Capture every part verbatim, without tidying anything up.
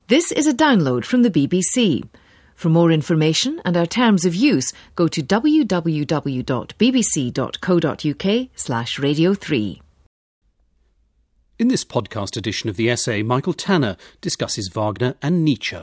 This is a download from the B B C. For more information and our terms of use, go to w w w dot b b c dot co dot u k slash radio three. In this podcast edition of the essay, Michael Tanner discusses Wagner and Nietzsche.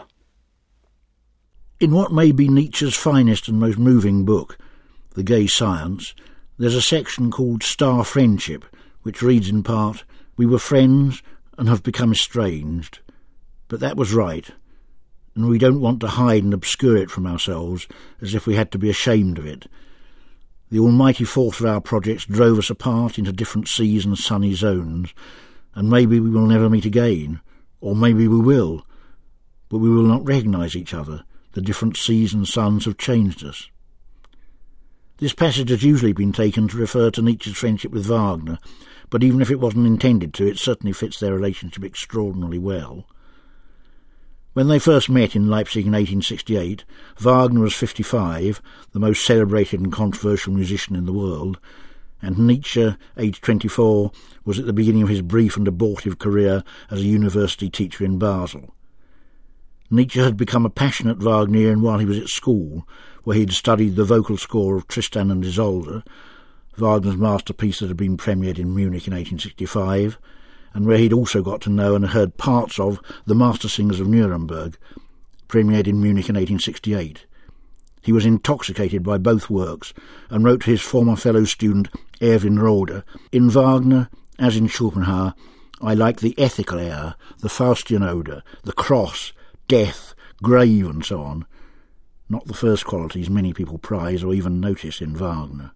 In what may be Nietzsche's finest and most moving book, The Gay Science, there's a section called Star Friendship, which reads in part, "We were friends and have become estranged. But that was right, and we don't want to hide and obscure it from ourselves as if we had to be ashamed of it. The almighty force of our projects drove us apart into different seas and sunny zones, and maybe we will never meet again, or maybe we will, but we will not recognise each other. The different seas and suns have changed us." This passage has usually been taken to refer to Nietzsche's friendship with Wagner, but even if it wasn't intended to, it certainly fits their relationship extraordinarily well. When they first met in Leipzig in eighteen sixty-eight, Wagner was fifty-five, the most celebrated and controversial musician in the world, and Nietzsche, aged twenty-four, was at the beginning of his brief and abortive career as a university teacher in Basel. Nietzsche had become a passionate Wagnerian while he was at school, where he had studied the vocal score of Tristan and Isolde, Wagner's masterpiece that had been premiered in Munich in eighteen sixty-five, and where he'd also got to know and heard parts of The Master Singers of Nuremberg, premiered in Munich in eighteen sixty-eight. He was intoxicated by both works and wrote to his former fellow student Erwin Rohde, "In Wagner, as in Schopenhauer, I like the ethical air, the Faustian odour, the cross, death, grave, and so on. Not the first qualities many people prize or even notice in Wagner."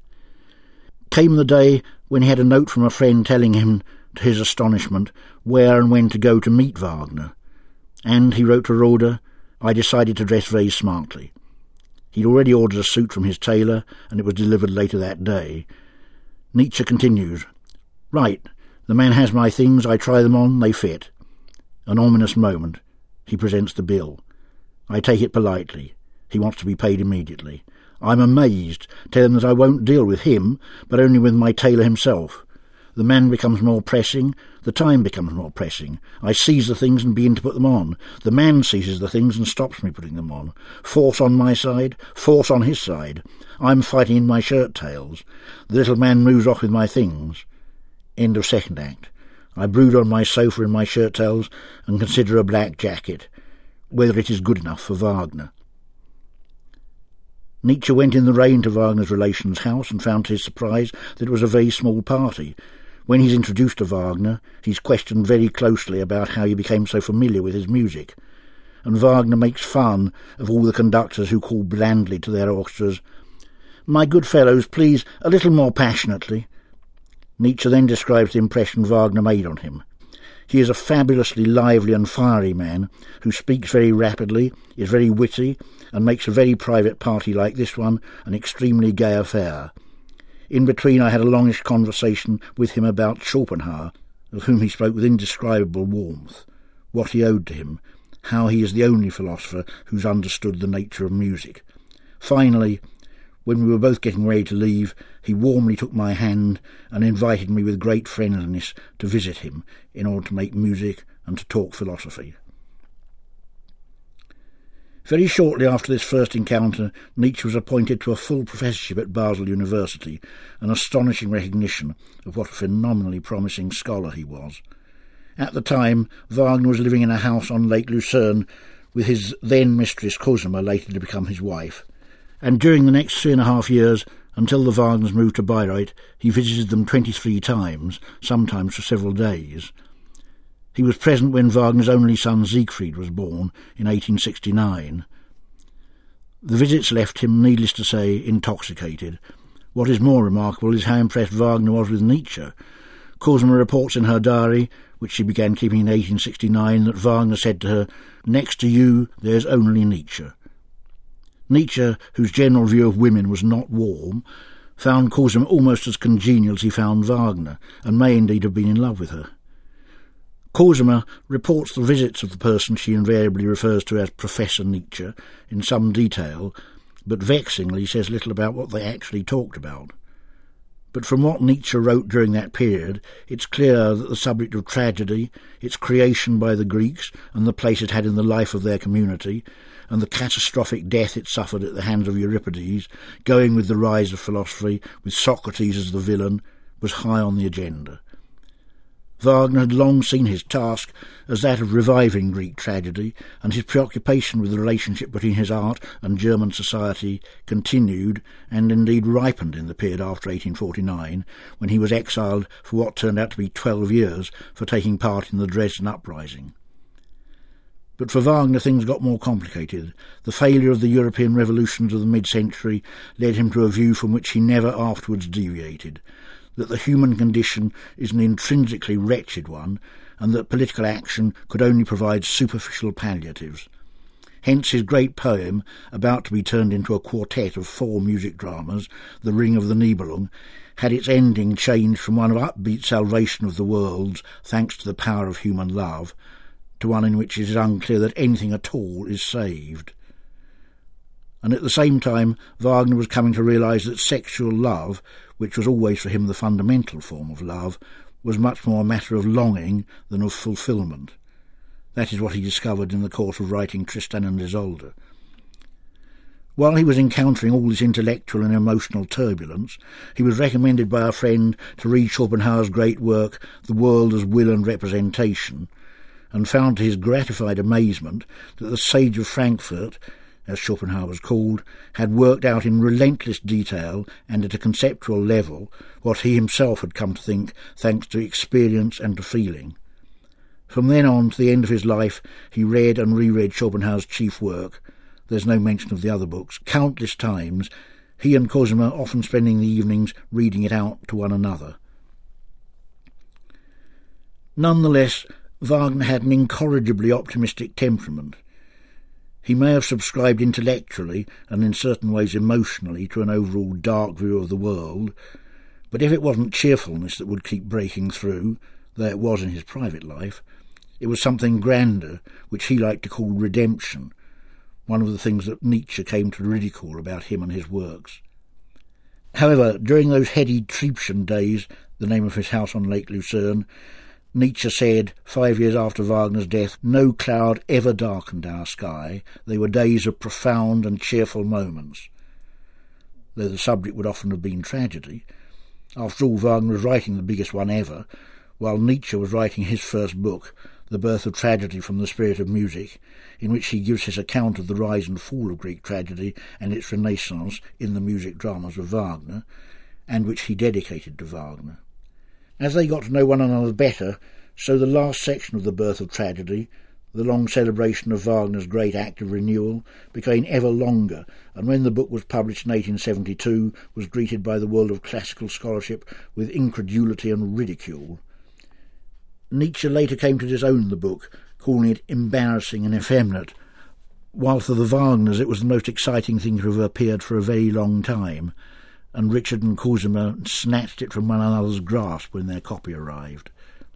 Came the day when he had a note from a friend telling him, to his astonishment, where and when to go to meet Wagner. And, he wrote to Rohde, "I decided to dress very smartly." He'd already ordered a suit from his tailor, and it was delivered later that day. Nietzsche continues, "Right, the man has my things, I try them on, they fit." An ominous moment. He presents the bill. I take it politely. He wants to be paid immediately. I'm amazed, tell him that I won't deal with him, but only with my tailor himself. The man becomes more pressing, the time becomes more pressing. I seize the things and begin to put them on. The man seizes the things and stops me putting them on. Force on my side, force on his side. I'm fighting in my shirt tails. The little man moves off with my things. End of second act. I brood on my sofa in my shirt tails and consider a black jacket, whether it is good enough for Wagner. Nietzsche went in the rain to Wagner's relations' house and found to his surprise that it was a very small party. When he's introduced to Wagner, he's questioned very closely about how he became so familiar with his music, and Wagner makes fun of all the conductors who call blandly to their orchestras, "My good fellows, please, a little more passionately." Nietzsche then describes the impression Wagner made on him. He is a fabulously lively and fiery man who speaks very rapidly, is very witty, and makes a very private party like this one an extremely gay affair. In between I had a longish conversation with him about Schopenhauer, of whom he spoke with indescribable warmth, what he owed to him, how he is the only philosopher who's understood the nature of music. Finally, when we were both getting ready to leave, he warmly took my hand and invited me with great friendliness to visit him in order to make music and to talk philosophy. Very shortly after this first encounter, Nietzsche was appointed to a full professorship at Basel University, an astonishing recognition of what a phenomenally promising scholar he was. At the time, Wagner was living in a house on Lake Lucerne with his then-mistress Cosima, later to become his wife. And during the next three and a half years, until the Wagners moved to Bayreuth, he visited them twenty-three times, sometimes for several days. He was present when Wagner's only son Siegfried was born in eighteen sixty-nine. The visits left him, needless to say, intoxicated. What is more remarkable is how impressed Wagner was with Nietzsche. Cosima reports in her diary, which she began keeping in eighteen sixty-nine, that Wagner said to her, "Next to you there's only Nietzsche." Nietzsche, whose general view of women was not warm, found Cosima almost as congenial as he found Wagner, and may indeed have been in love with her. Cosima reports the visits of the person she invariably refers to as Professor Nietzsche in some detail, but vexingly says little about what they actually talked about. But from what Nietzsche wrote during that period, it's clear that the subject of tragedy, its creation by the Greeks and the place it had in the life of their community, and the catastrophic death it suffered at the hands of Euripides, going with the rise of philosophy, with Socrates as the villain, was high on the agenda. Wagner had long seen his task as that of reviving Greek tragedy, and his preoccupation with the relationship between his art and German society continued and indeed ripened in the period after eighteen forty-nine, when he was exiled for what turned out to be twelve years for taking part in the Dresden uprising. But for Wagner things got more complicated. The failure of the European revolutions of the mid-century led him to a view from which he never afterwards deviated, that the human condition is an intrinsically wretched one, and that political action could only provide superficial palliatives. Hence his great poem, about to be turned into a quartet of four music dramas, The Ring of the Nibelung, had its ending changed from one of upbeat salvation of the worlds, thanks to the power of human love, to one in which it is unclear that anything at all is saved. And at the same time, Wagner was coming to realise that sexual love, which was always for him the fundamental form of love, was much more a matter of longing than of fulfilment. That is what he discovered in the course of writing Tristan and Isolde. While he was encountering all this intellectual and emotional turbulence, he was recommended by a friend to read Schopenhauer's great work, The World as Will and Representation, and found to his gratified amazement that the Sage of Frankfurt, as Schopenhauer was called, had worked out in relentless detail and at a conceptual level what he himself had come to think thanks to experience and to feeling. From then on to the end of his life he read and reread Schopenhauer's chief work, there's no mention of the other books, countless times, he and Cosima often spending the evenings reading it out to one another. Nonetheless, Wagner had an incorrigibly optimistic temperament. He may have subscribed intellectually and in certain ways emotionally to an overall dark view of the world, but if it wasn't cheerfulness that would keep breaking through, though it was in his private life, it was something grander, which he liked to call redemption, one of the things that Nietzsche came to ridicule about him and his works. However, during those heady Triebschen days, the name of his house on Lake Lucerne, Nietzsche said, five years after Wagner's death, no cloud ever darkened our sky. They were days of profound and cheerful moments. Though the subject would often have been tragedy. After all, Wagner was writing the biggest one ever, while Nietzsche was writing his first book, The Birth of Tragedy from the Spirit of Music, in which he gives his account of the rise and fall of Greek tragedy and its renaissance in the music dramas of Wagner, and which he dedicated to Wagner. As they got to know one another better, so the last section of The Birth of Tragedy, the long celebration of Wagner's great act of renewal, became ever longer, and when the book was published in eighteen seventy-two, was greeted by the world of classical scholarship with incredulity and ridicule. Nietzsche later came to disown the book, calling it embarrassing and effeminate, while for the Wagners it was the most exciting thing to have appeared for a very long time, and Richard and Cosima snatched it from one another's grasp when their copy arrived.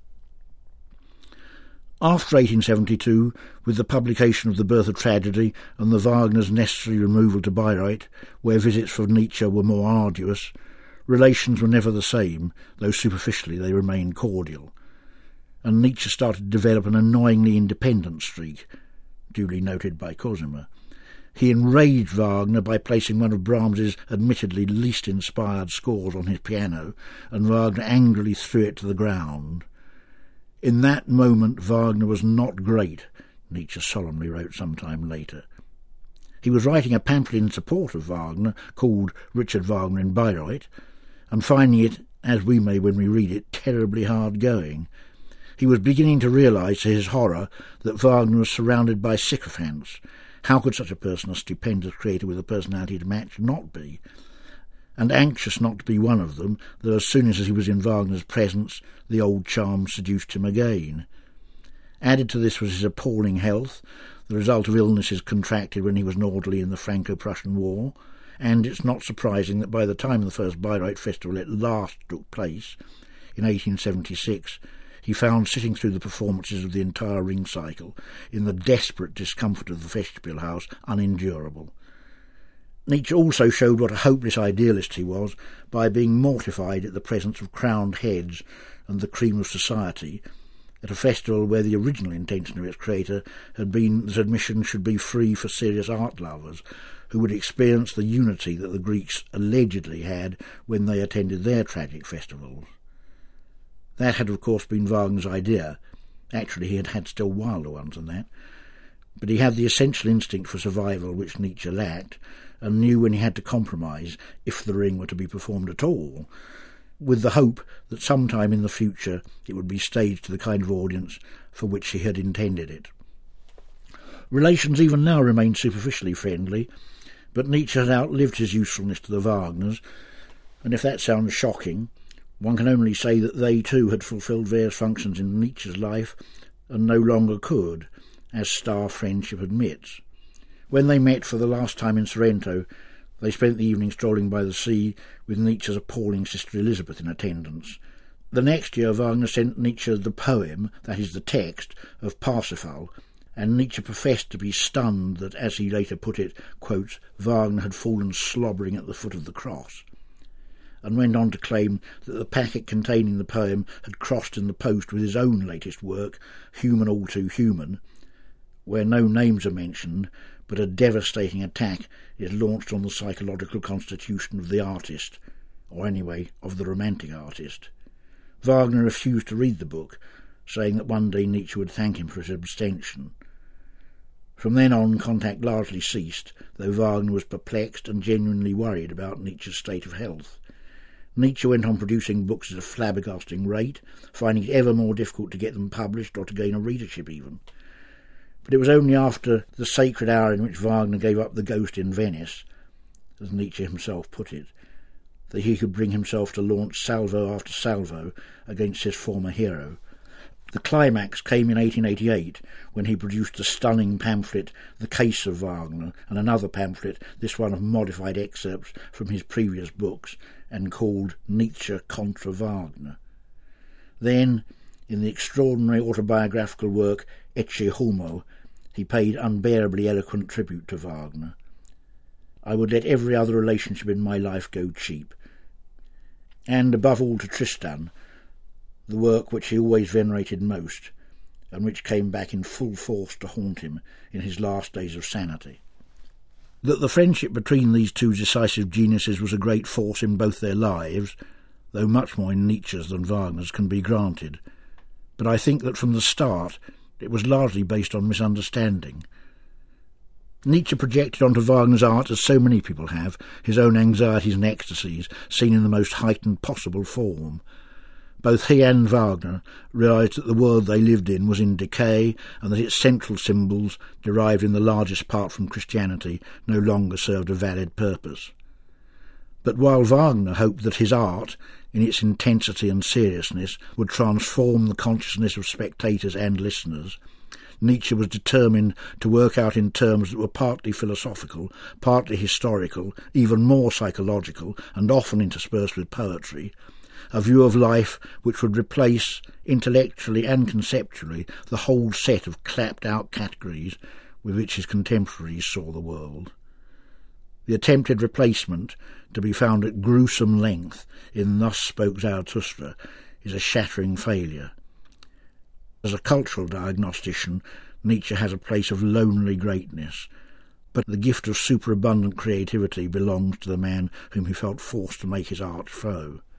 After eighteen seventy-two, with the publication of The Birth of Tragedy and the Wagner's necessary removal to Bayreuth, where visits for Nietzsche were more arduous, relations were never the same, though superficially they remained cordial, and Nietzsche started to develop an annoyingly independent streak, duly noted by Cosima. He enraged Wagner by placing one of Brahms's admittedly least inspired scores on his piano, and Wagner angrily threw it to the ground. In that moment Wagner was not great, Nietzsche solemnly wrote some time later. He was writing a pamphlet in support of Wagner called Richard Wagner in Bayreuth, and finding it, as we may when we read it, terribly hard going. He was beginning to realise, to his horror, that Wagner was surrounded by sycophants. How could such a person, a stupendous creator with a personality to match, not be? And anxious not to be one of them, though as soon as he was in Wagner's presence, the old charm seduced him again. Added to this was his appalling health, the result of illnesses contracted when he was an orderly in the Franco-Prussian War, and it's not surprising that by the time the first Bayreuth Festival at last took place, in eighteen seventy-six, he found sitting through the performances of the entire ring cycle in the desperate discomfort of the vestibule house unendurable. Nietzsche also showed what a hopeless idealist he was by being mortified at the presence of crowned heads and the cream of society at a festival where the original intention of its creator had been that admission should be free for serious art lovers who would experience the unity that the Greeks allegedly had when they attended their tragic festivals. That had of course been Wagner's idea. Actually he had had still wilder ones than that. But he had the essential instinct for survival which Nietzsche lacked, and knew when he had to compromise, if the Ring were to be performed at all, with the hope that sometime in the future it would be staged to the kind of audience for which he had intended it. Relations even now remain superficially friendly, but Nietzsche had outlived his usefulness to the Wagners, and if that sounds shocking, one can only say that they too had fulfilled various functions in Nietzsche's life and no longer could, as star friendship admits. When they met for the last time in Sorrento, they spent the evening strolling by the sea with Nietzsche's appalling sister Elizabeth in attendance. The next year Wagner sent Nietzsche the poem, that is the text, of Parsifal, and Nietzsche professed to be stunned that, as he later put it, quote, Wagner had fallen slobbering at the foot of the cross, and went on to claim that the packet containing the poem had crossed in the post with his own latest work, Human All Too Human, where no names are mentioned, but a devastating attack is launched on the psychological constitution of the artist, or anyway, of the romantic artist. Wagner refused to read the book, saying that one day Nietzsche would thank him for his abstention. From then on, contact largely ceased, though Wagner was perplexed and genuinely worried about Nietzsche's state of health. Nietzsche went on producing books at a flabbergasting rate, finding it ever more difficult to get them published or to gain a readership even. But it was only after the sacred hour in which Wagner gave up the ghost in Venice, as Nietzsche himself put it, that he could bring himself to launch salvo after salvo against his former hero. The climax came in eighteen eighty-eight, when he produced the stunning pamphlet The Case of Wagner, and another pamphlet, this one of modified excerpts from his previous books, and called Nietzsche contra Wagner. Then, in the extraordinary autobiographical work Ecce Homo, he paid unbearably eloquent tribute to Wagner. I would let every other relationship in my life go cheap. And above all to Tristan, the work which he always venerated most, and which came back in full force to haunt him in his last days of sanity. That the friendship between these two decisive geniuses was a great force in both their lives, though much more in Nietzsche's than Wagner's, can be granted. But I think that from the start it was largely based on misunderstanding. Nietzsche projected onto Wagner's art, as so many people have, his own anxieties and ecstasies, seen in the most heightened possible form. Both he and Wagner realised that the world they lived in was in decay, and that its central symbols, derived in the largest part from Christianity, no longer served a valid purpose. But while Wagner hoped that his art, in its intensity and seriousness, would transform the consciousness of spectators and listeners, Nietzsche was determined to work out in terms that were partly philosophical, partly historical, even more psychological, and often interspersed with poetry, a view of life which would replace, intellectually and conceptually, the whole set of clapped-out categories with which his contemporaries saw the world. The attempted replacement, to be found at gruesome length in Thus Spoke Zarathustra, is a shattering failure. As a cultural diagnostician, Nietzsche has a place of lonely greatness, but the gift of superabundant creativity belongs to the man whom he felt forced to make his arch foe.